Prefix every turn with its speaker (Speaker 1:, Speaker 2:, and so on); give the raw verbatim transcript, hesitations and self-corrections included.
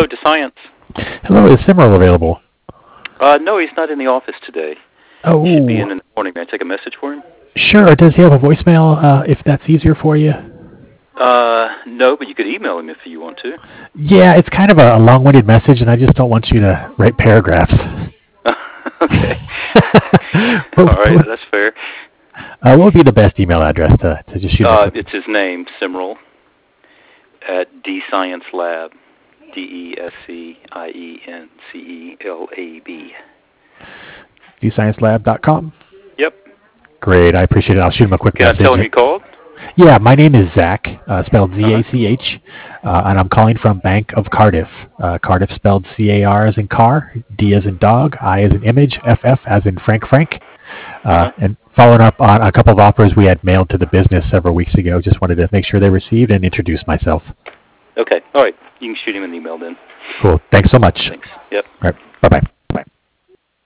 Speaker 1: to Science.
Speaker 2: Hello, is Simmerl available?
Speaker 1: Uh, no, he's not in the office today.
Speaker 2: Oh.
Speaker 1: He should be in in the morning. May I take a message for him?
Speaker 2: Sure. Does he have a voicemail, uh, if that's easier for you?
Speaker 1: Uh, no, but you could email him if you want to.
Speaker 2: Yeah, it's kind of a, a long-winded message, and I just don't want you to write paragraphs.
Speaker 1: Okay.
Speaker 2: Well,
Speaker 1: All right, that's fair.
Speaker 2: Uh, what would be the best email address to, to just shoot
Speaker 1: Uh,
Speaker 2: him?
Speaker 1: it's his name, Simmerl, at D Science Lab, D E S C I E N C E L A B.
Speaker 2: D science lab dot com?
Speaker 1: Yep.
Speaker 2: Great, I appreciate it. I'll shoot him a quick
Speaker 1: Can
Speaker 2: message.
Speaker 1: I tell him you called?
Speaker 2: Yeah, my name is Zach, uh, spelled Z A C H, uh, and I'm calling from Bank of Cardiff. Uh, Cardiff spelled C A R as in car, D as in dog, I as in image, F F as in Frank Frank. Uh, uh-huh. And following up on a couple of offers we had mailed to the business several weeks ago, just wanted to make sure they received and introduce myself.
Speaker 1: Okay, all right. You can shoot him an email then.
Speaker 2: Cool. Thanks so much.
Speaker 1: Thanks. Yep.
Speaker 2: All right. Bye-bye.